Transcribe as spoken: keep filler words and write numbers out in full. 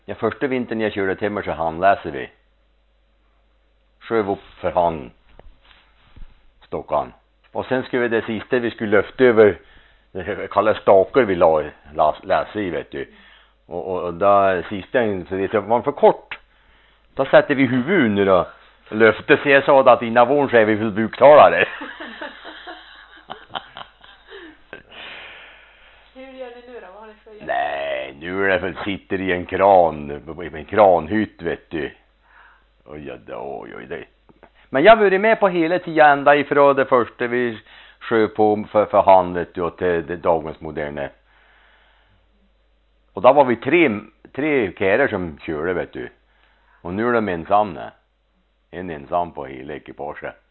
Ja, första vintern jag körde timmar så handläser vi. Sjöv upp för hand. Stockan. Och sen skulle vi det sista vi skulle lyfta över det kallas stakar vi la, läsa i vet du. Och, och, och där sista så det var för kort. Då sätter vi huvudet under då. Löfte så jag sa att innan våren så är vi för buktalare. Hur gör ni nu då? Vad har ni för hjälp? Nej, nu är det för sitter i en kran, i en kranhytt vet du. Oj, oj, oj, det. Men jag har varit med på hela tiden ända ifrån det första vi sjö på för, för hand vet du, och till det dagens moderna. Och då var vi tre, tre kärer som körde vet du. Och nu är de ensamma. En ensam på hela ekipaget.